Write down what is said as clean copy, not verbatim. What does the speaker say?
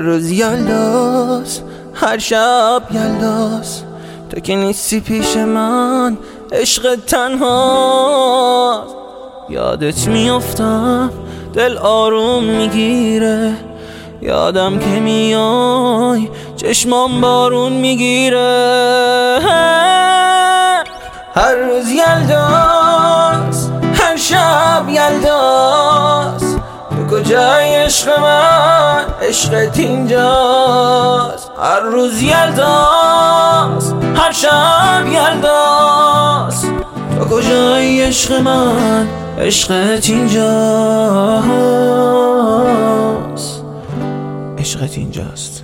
روز یلداست، هر شب یلداست، تو که نیستی پیش من عشق تنهاست. یادت میافتم دل آروم میگیره، یادم که میای چشمام بارون میگیره. هر روز یلداست، هر شب یلداست، تو کجای عشق من؟ عشقت اینجاست. هر روز یلداست، هر شب یلداست، تو کجای عشق من؟ عشقت اینجاست. عشقت اینجاست.